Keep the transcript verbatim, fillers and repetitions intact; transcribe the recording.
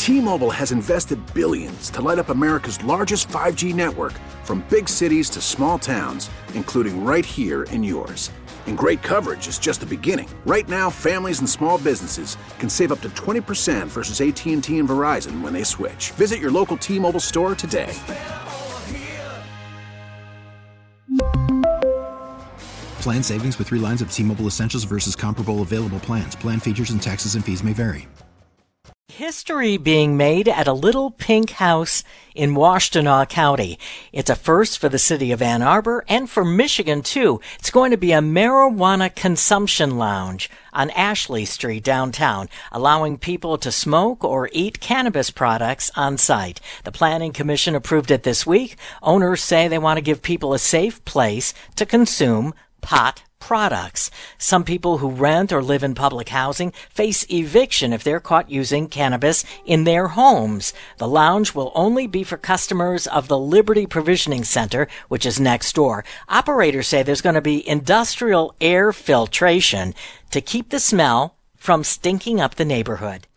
T-Mobile has invested billions to light up America's largest five G network, from big cities to small towns, including right here in yours. And great coverage is just the beginning. Right now, families and small businesses can save up to twenty percent versus A T and T and Verizon when they switch. Visit your local T-Mobile store today. Plan savings with three lines of T-Mobile Essentials versus comparable available plans. Plan features and taxes and fees may vary. History being made at a little pink house in Washtenaw County. It's a first for the city of Ann Arbor and for Michigan, too. It's going to be a marijuana consumption lounge on Ashley Street downtown, allowing people to smoke or eat cannabis products on site. The Planning Commission approved it this week. Owners say they want to give people a safe place to consume pot products. Some people who rent or live in public housing face eviction if they're caught using cannabis in their homes. The lounge will only be for customers of the Liberty Provisioning Center, which is next door. Operators say there's going to be industrial air filtration to keep the smell from stinking up the neighborhood.